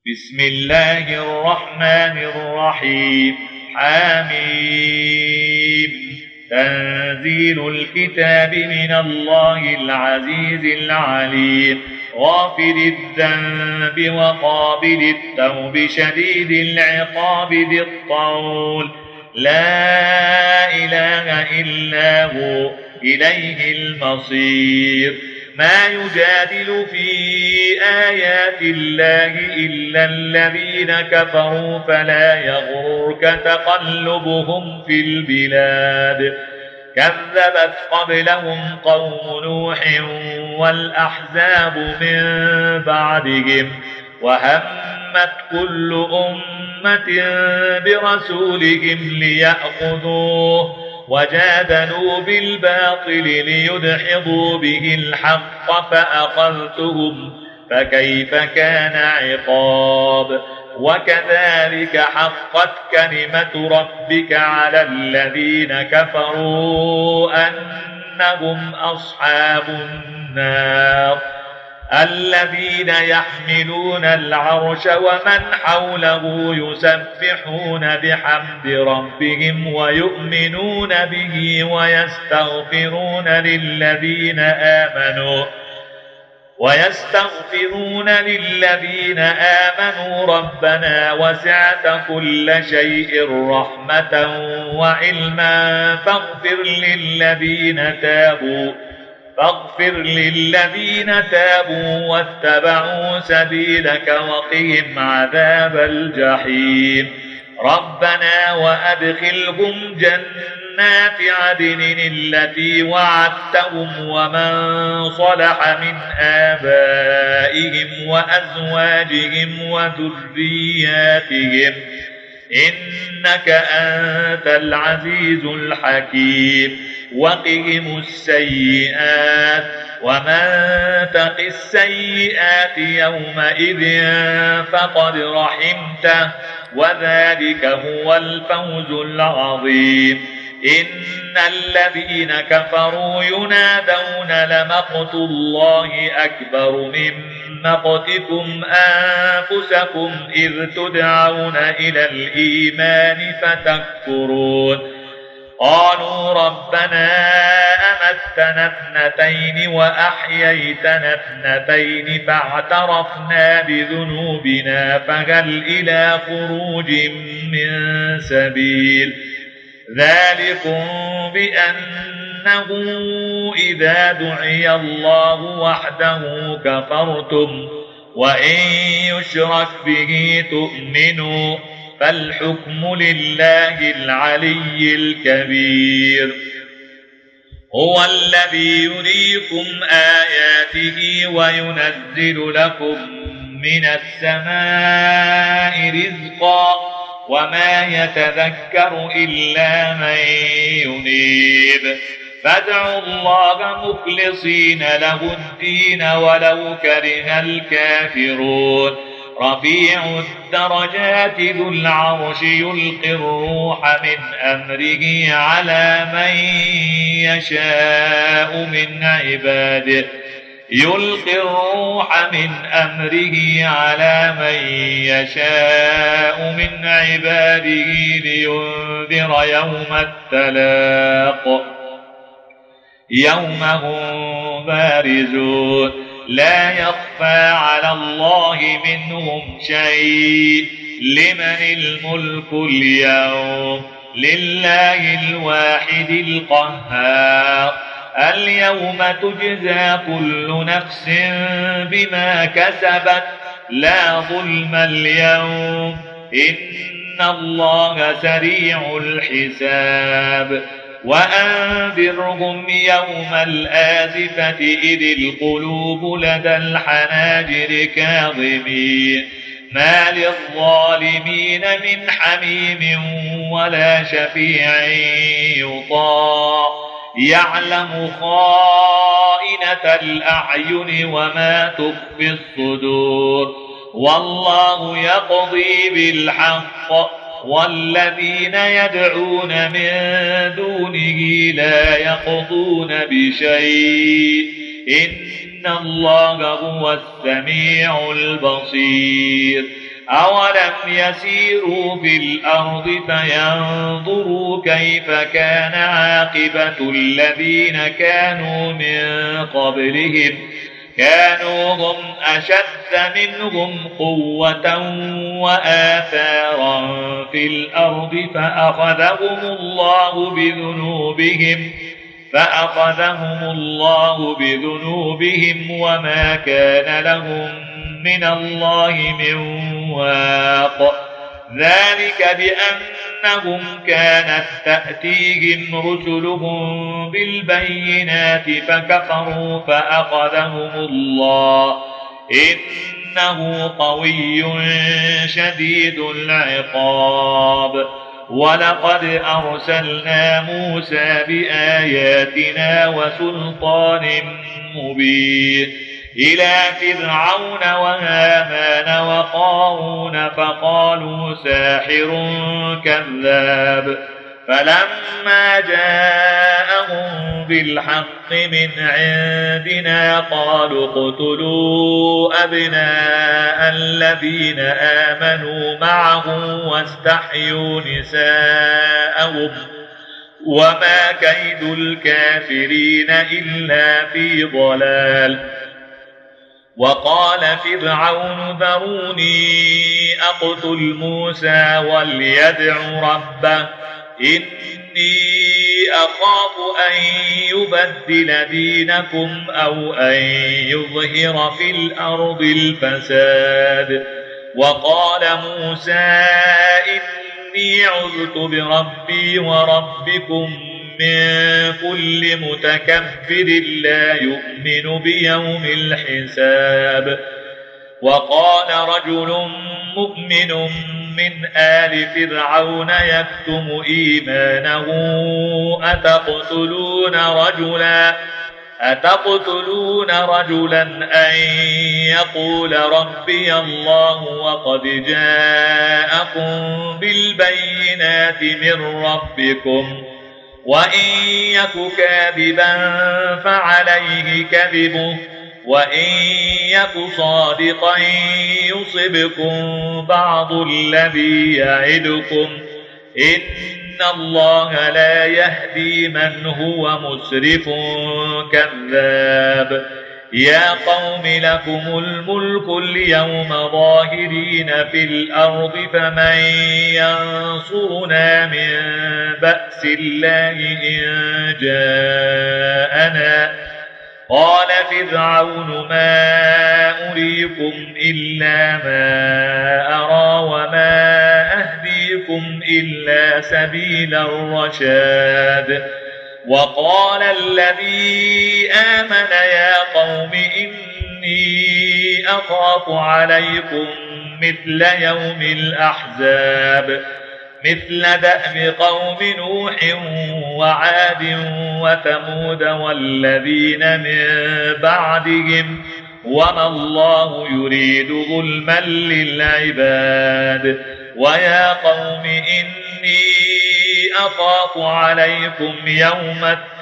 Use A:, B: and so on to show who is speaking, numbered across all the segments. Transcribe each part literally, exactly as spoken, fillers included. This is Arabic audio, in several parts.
A: بسم الله الرحمن الرحيم. حميم. تنزيل الكتاب من الله العزيز العليم. غافر الذنب وقابل التوب شديد العقاب ذي الطول. لا إله إلا هو إليه المصير. ما يجادل في آيات الله إلا الذين كفروا فلا يغررك تقلبهم في البلاد. كذبت قبلهم قوم نوح والأحزاب من بعدهم وهمت كل أمة برسولهم ليأخذوه وجادلوا بالباطل ليدحضوا به الحق فأخذتهم فكيف كان عقاب. وكذلك حقت كلمة ربك على الذين كفروا أنهم أصحاب النار الذين يحملون العرش ومن حوله يسبحون بحمد ربهم ويؤمنون به ويستغفرون للذين آمنوا ويستغفرون للذين آمنوا ربنا وسعت كل شيء رحمة وعلما فاغفر للذين تابوا فاغفر للذين تابوا واتبعوا سبيلك وقهم عذاب الجحيم. ربنا وأدخلهم جنات عدن التي وعدتهم ومن صلح من آبائهم وأزواجهم وذرياتهم إنك أنت العزيز الحكيم. وقهم السيئات ومن تق السيئات يومئذ فقد رحمته وذلك هو الفوز العظيم. إن الذين كفروا ينادون لمقت الله أكبر من مقتكم أنفسكم إذ تدعون إلى الإيمان فتكفرون. قالوا ربنا أمتنا اثنتين وأحييتنا اثنتين فاعترفنا بذنوبنا فهل إلى خروج من سبيل. ذلكم بأنه إذا دعي الله وحده كفرتم وإن يشرك به تؤمنوا فالحكم لله العلي الكبير. هو الذي يريكم آياته وينزل لكم من السماء رزقا وما يتذكر إلا من ينيب. فادعوا الله مخلصين له الدين ولو كره الكافرون. رفيع الدرجات ذو العرش يلقي الروح من أمره على من يشاء من عباده يلقي الروح من أمره على من يشاء من عباده لينذر يوم التلاق يوم هم بارزون لا يخفى على الله منهم شيء. لمن الملك اليوم؟ لله الواحد القهار. اليوم تجزى كل نفس بما كسبت لا ظلم اليوم إن الله سريع الحساب. وأنذرهم يوم الآزفة إذ القلوب لدى الحناجر كاظمين ما للظالمين من حميم ولا شفيع يطاع. يعلم خائنة الأعين وما تخفي الصدور والله يقضي بالحق والذين يدعون من دونه لا يقضون بشيء إن الله هو السميع البصير. أولم يسيروا في الأرض فينظروا كيف كان عاقبة الذين كانوا من قبلهم كانوا هم أشد منهم قوة وآثارا في الأرض فأخذهم الله بذنوبهم فأخذهم الله بذنوبهم وما كان لهم من الله من واق ذلك بأنهم كانت تأتيهم رسلهم بالبينات فكفروا فأخذهم الله إنه قوي شديد العقاب ولقد أرسلنا موسى بآياتنا وسلطان مبين إلى فرعون وهامان وقارون فقالوا ساحر كذاب فلما جاءهم بالحق من عندنا قالوا اقتلوا أبناء الذين آمنوا معه واستحيوا نساءهم وما كيد الكافرين إلا في ضلال وقال فرعون ذروني أقتل موسى وليدع ربه إني أخاف أن يبدل دينكم أو أن يظهر في الأرض الفساد وقال موسى إني عذت بربي وربكم من كل متكبر لا يؤمن بيوم الحساب وقال رجل مؤمن من آل فرعون يكتم إيمانه أتقتلون رجلا أتقتلون رجلا أن يقول ربي الله وقد جاءكم بالبينات من ربكم وإن يك كاذبا فعليه كذبه وإن يك صادقا يصبكم بعض الذي يعدكم إن الله لا يهدي من هو مسرف كذاب يا قوم لكم الملك اليوم ظاهرين في الأرض فمن ينصرنا من بأس الله إن جاءنا قال فرعون ما أريكم إلا ما أرى وما أهديكم إلا سبيل الرشاد وقال الذي آمن يا قوم إني أخاف عليكم مثل يوم الأحزاب مثل دأب قوم نوح وعاد وثمود والذين من بعدهم وما الله يريد ظلما للعباد ويا قوم إني أخاف عليكم يوم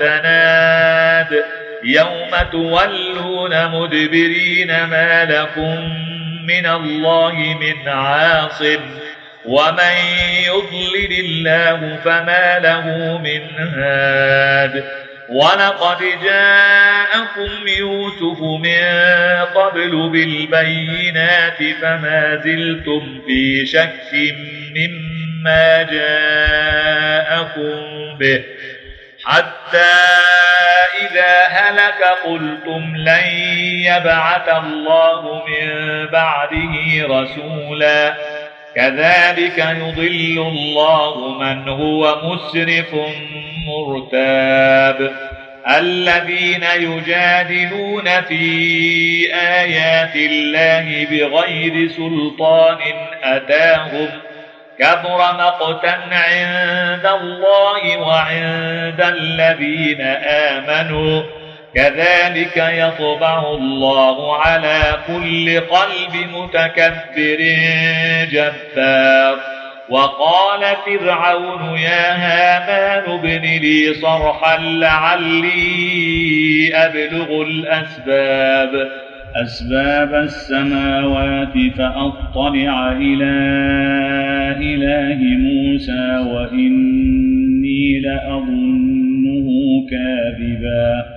A: التناد يوم تولون مدبرين ما لكم من الله من عاصم ومن يضلل الله فما له من هاد ولقد جاءكم يوسف من قبل بالبينات فما زلتم في شك مما جاءكم به حتى إذا هلك قلتم لن يبعث الله من بعده رسولا كذلك يضل الله من هو مسرف مرتاب الذين يجادلون في آيات الله بغير سلطان أتاهم كبر مقتا عند الله وعند الذين آمنوا كذلك يطبع الله على كل قلب متكبر جبار وقال فرعون يا هامان ابن لي صرحا لعلي أبلغ الأسباب
B: أسباب السماوات فأطلع إلى إله موسى وإني لأظنه كاذبا.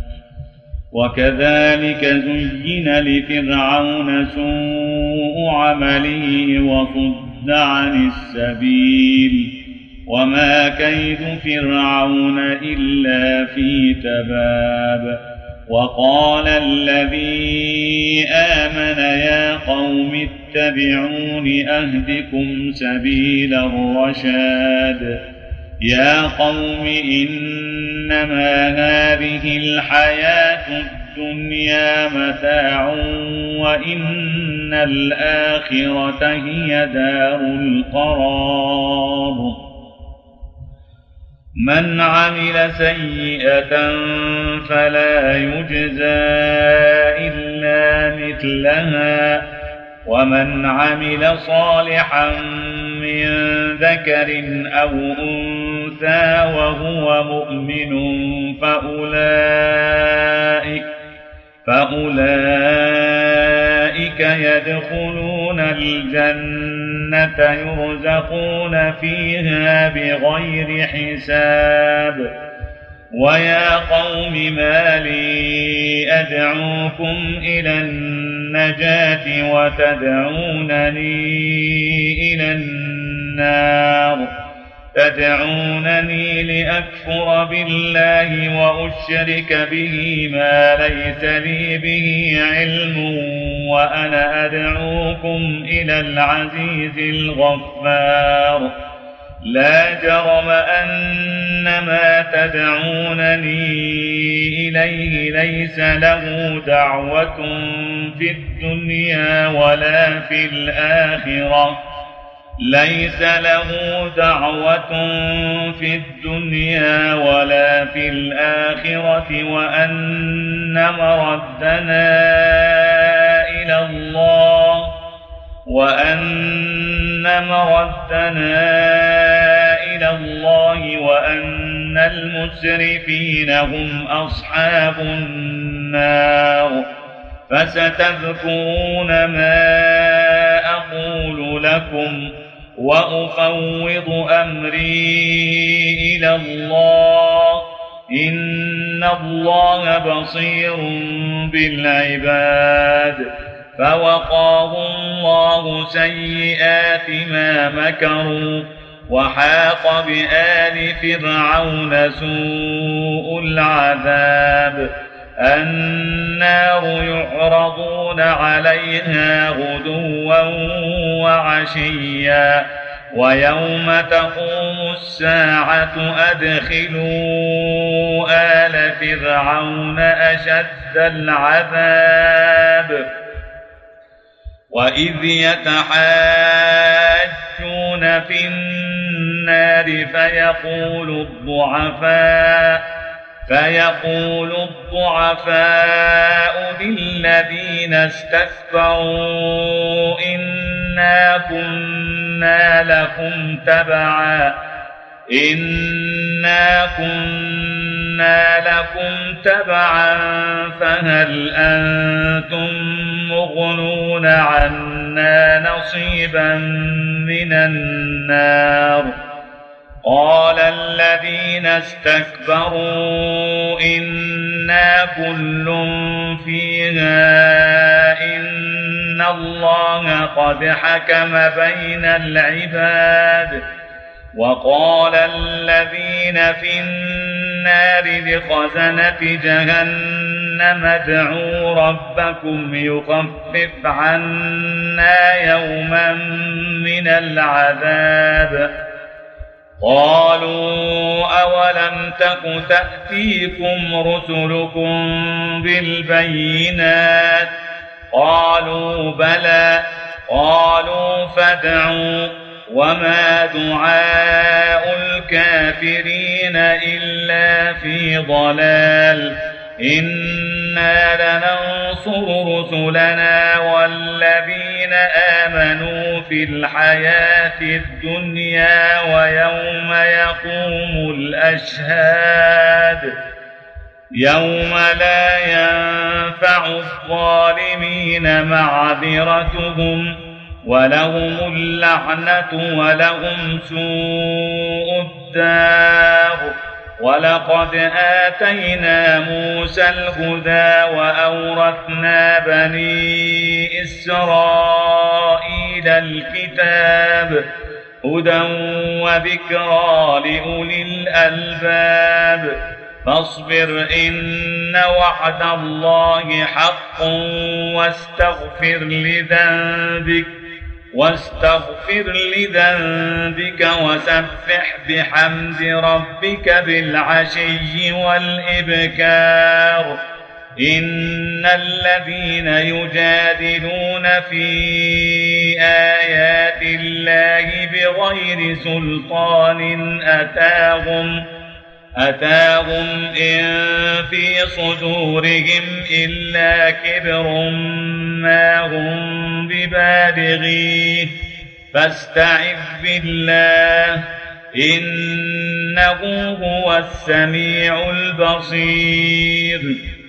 B: وكذلك زين لفرعون سوء عمله وصد عن السبيل وما كيد فرعون إلا في تباب. وقال الذي آمن يا قوم اتبعون أهدكم سبيل الرشاد. يا قوم إنما هذه الحياة الدنيا متاع وإن الآخرة هي دار القرار. من عمل سيئة فلا يجزى إلا مثلها ومن عمل صالحا من ذكر أو أنثى وهو مؤمن فأولئك, فأولئك يدخلون الجنة يرزقون فيها بغير حساب. ويا قوم ما لي أدعوكم إلى النجاة وتدعونني إلى النار تدعونني لأكفر بالله وأشرك به ما ليس لي به علم وأنا أدعوكم إلى العزيز الغفار. لا جرم أن ما تدعونني إليه ليس له دعوة في الدنيا ولا في الآخرة ليس له دعوة في الدنيا ولا في الآخرة وأن مردنا إلى الله وأن مردنا إلى الله وأن المسرفين هم أصحاب النار. فستذكرون ما أقول لكم وأفوض أمري إلى الله إن الله بصير بالعباد. فوقاه الله سيئات ما مكروا وحاق بآل فرعون سوء العذاب. النار يعرضون عليها غدوا وعشيا ويوم تقوم الساعة أدخلوا آل فرعون أشد العذاب. وإذ يتحاجون في النار فيقول الضعفاء فيقول الضعفاء للذين استكبروا إنا كنا لكم تبعا إنا كنا لكم تبعا فهل أنتم مغنون عنا نصيبا من النار. قال الذين استكبروا إنا كل فيها إن الله قد حكم بين العباد. وقال الذين في النار لخزنة جهنم ادعوا ربكم يخفف عنا يوما من العذاب. قالوا أولم تك تأتيكم رسلكم بالبينات قالوا بلى قالوا فادعوا وما دعاء الكافرين إلا في ضلال. إنا لننصر رسلنا والذين آمنوا في الحياة الدنيا ويوم يقوم الأشهاد. يوم لا ينفع الظالمين معذرتهم ولهم اللعنة ولهم سوء الدار. ولقد آتينا موسى الهدى وأورثنا بني إسرائيل الكتاب هدى وذكرى لأولي الألباب. فاصبر إن وعد الله حق واستغفر لذنبك واستغفر لذنبك وسبح بحمد ربك بالعشي والإبكار. إن الذين يجادلون في آيات الله بغير سلطان أتاهم أتاهم إن في صدورهم إلا كبر ما هم ببالغيه فاستعذ بالله إنه هو السميع البصير.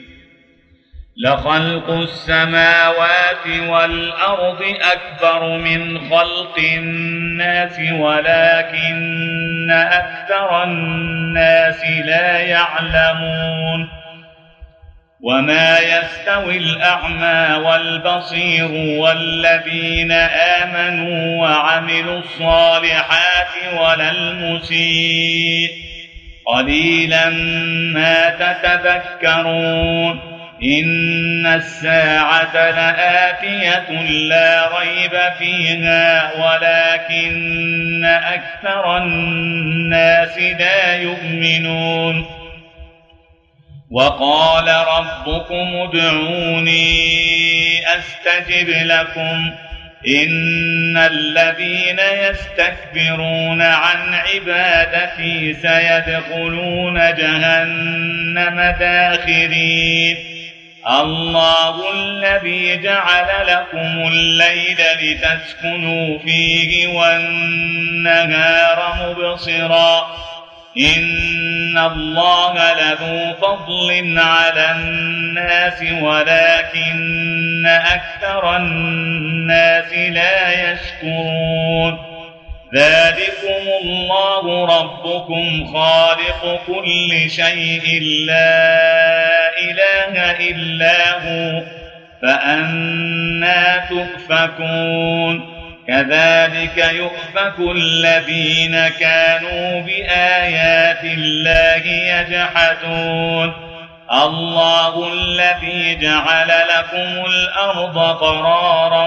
B: لخلق السماوات والأرض أكبر من خلق الناس ولكن أكثر الناس لا يعلمون. وما يستوي الأعمى والبصير والذين آمنوا وعملوا الصالحات ولا المسيء قليلا ما تتذكرون. إن الساعة لآتية لا ريب فيها ولكن أكثر الناس لا يؤمنون. وقال ربكم ادعوني أستجب لكم إن الذين يستكبرون عن عبادتي سيدخلون جهنم داخرين. الله الذي جعل لكم الليل لتسكنوا فيه والنهار مبصرا إن الله لذو فضل على الناس ولكن أكثر الناس لا يشكرون. ذلكم الله ربكم خالق كل شيء لا إله إلا هو فأنى تؤفكون. كذلك يؤفك الذين كانوا بآيات الله يجحدون. الله الذي جعل لكم الأرض قرارا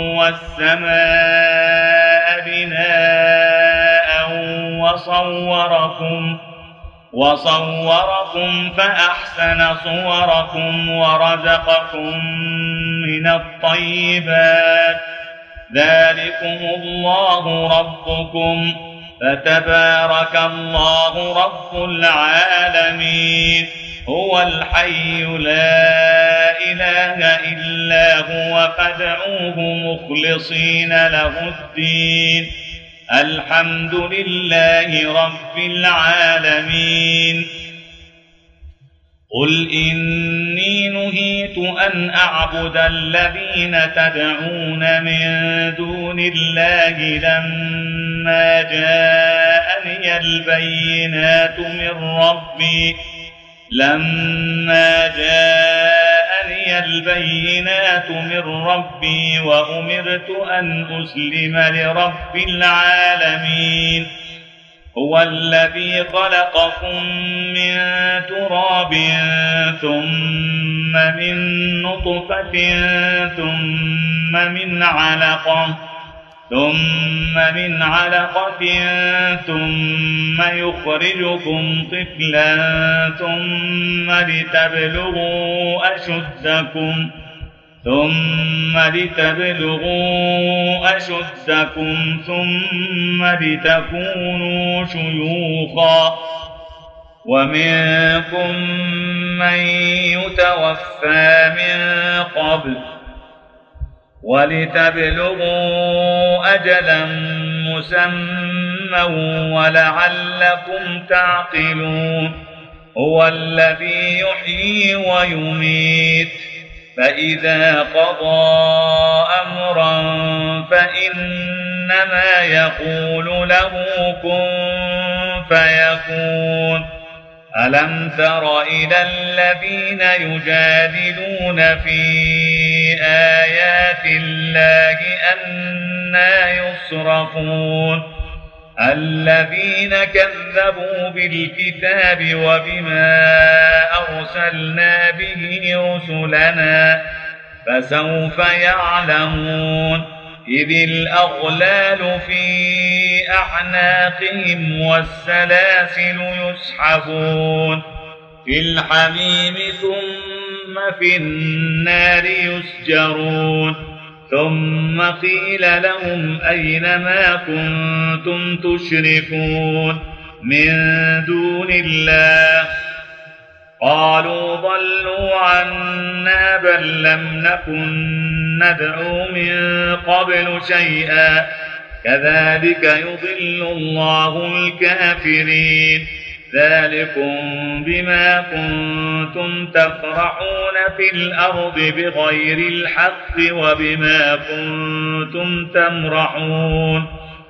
B: والسماء بناء وصوركم وصوركم فأحسن صوركم ورزقكم من الطيبات. ذلكم الله ربكم فتبارك الله رب العالمين. هو الحي لا إله إلا هو فادعوه مخلصين له الدين. الحمد لله رب العالمين. قل إني نهيت أن أعبد الذين تدعون من دون الله لما جاءني البينات من ربي لما جاءني البينات من ربي وأمرت أن أسلم لرب العالمين. هو الذي خلقكم من تراب ثم من نطفة ثم من علقة ثم من علقة ثم يخرجكم طفلا ثم لتبلغوا أشدكم ثم لتبلغوا أشدكم ثم لتكونوا شيوخا ومنكم من يتوفى من قبل ولتبلغوا أجلا مسمى ولعلكم تعقلون. هو الذي يحيي ويميت فإذا قضى أمرا فإنما يقول له كن فيكون ألم تر إلى الذين يجادلون في آيات الله أنى يصرفون الذين كذبوا بالكتاب وبما أرسلنا به رسلنا فسوف يعلمون إذ الأغلال في أعناقهم والسلاسل يسحبون في الحميم ثم في النار يسجرون ثم قيل لهم أين ما كنتم تشركون من دون الله قالوا ضلوا عنا بل لم نكن ندعو من قبل شيئا كذلك يضل الله الكافرين ذلكم بما كنتم تفرحون في الأرض بغير الحق وبما كنتم تمرحون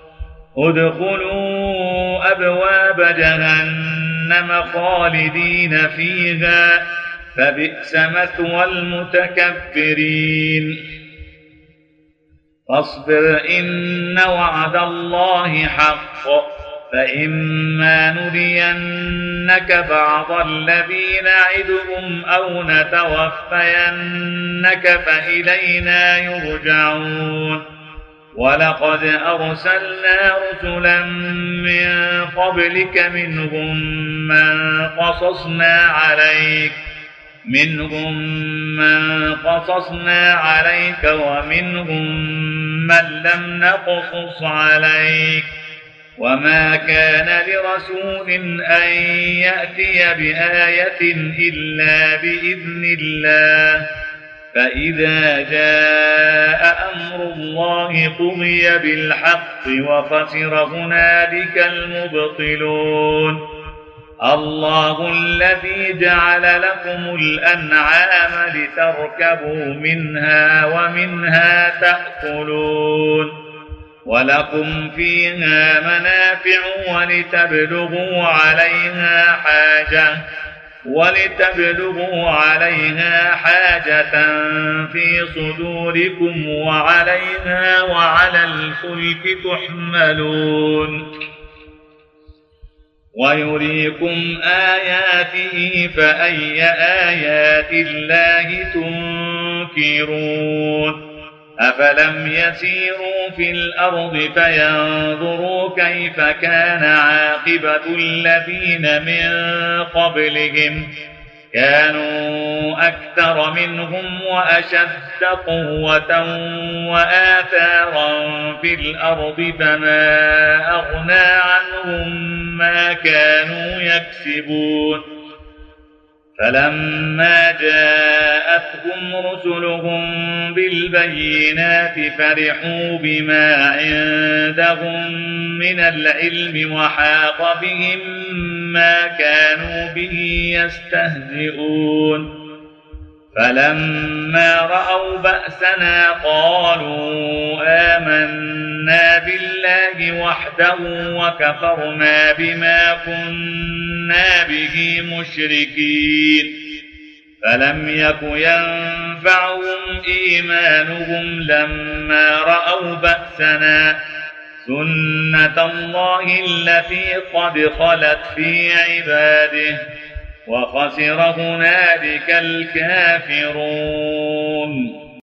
B: ادخلوا أبواب جهنم خالدين فيها فبئس مثوى المتكبرين فاصبر إن وعد الله حق فإما نرينك بعض الذي نعدهم أو نتوفينك فإلينا يرجعون ولقد أرسلنا رسلا من قبلك منهم من قصصنا عليك منهم من قصصنا عليك ومنهم من لم نقصص عليك وما كان لرسول أن يأتي بآية إلا بإذن الله فإذا جاء أمر الله قضي بالحق وخسر هنالك المبطلون الله الذي جعل لكم الأنعام لتركبوا منها ومنها تأكلون ولكم فيها منافع ولتبلغوا عليها حاجة ولتبلغوا عليها حاجة في صدوركم وعليها وعلى الفلك تحملون ويريكم آياته فأي آيات الله تنكرون أفلم يسيروا في الأرض فينظروا كيف كان عاقبة الذين من قبلهم كانوا أكثر منهم وأشد قوة وآثارا في الأرض فما أغنى عنهم ما كانوا يكسبون فلما جاءتهم رسلهم بالبينات فرحوا بما عندهم من العلم وحاق بهم ما كانوا به يستهزئون فلما رأوا بأسنا قالوا آمنا بالله وحده وكفرنا بما كنا به مشركين فلم يك ينفعهم إيمانهم لما رأوا بأسنا سنة الله التي قد خلت في عباده وخسر هنالك الكافرون.